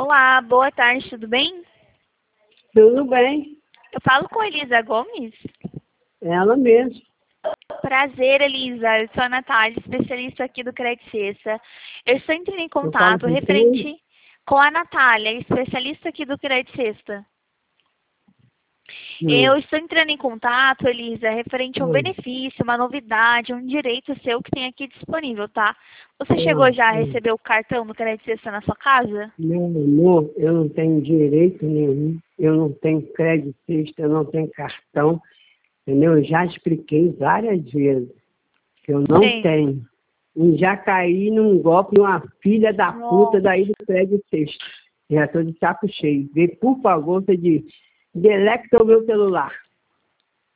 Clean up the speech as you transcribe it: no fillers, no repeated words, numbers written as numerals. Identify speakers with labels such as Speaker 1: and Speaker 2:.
Speaker 1: Olá, boa tarde, tudo bem?
Speaker 2: Tudo bem,
Speaker 1: Eu falo com Elisa Gomes.
Speaker 2: ela mesmo.
Speaker 1: Prazer, Elisa. Eu sou a Natália, especialista aqui do Credit Sexta. Eu estou entrando em
Speaker 2: Eu falo
Speaker 1: contato
Speaker 2: com quem?
Speaker 1: referente com a Natália, especialista aqui do Credit Sexta. Eu estou entrando em contato, Elisa, referente a um benefício, uma novidade, um direito seu que tem aqui disponível, tá? Você chegou já a receber o cartão do Credit Sexta na sua casa?
Speaker 2: Meu amor, eu não tenho direito nenhum, eu não tenho crédito, eu não tenho cartão, entendeu? Eu já expliquei várias vezes que eu não
Speaker 1: Sim.
Speaker 2: tenho. E já caí num golpe de uma filha da puta
Speaker 1: Nossa.
Speaker 2: daí do crédito sexto. Já estou de saco cheio. Vê, por favor, você diz, deleta o meu celular.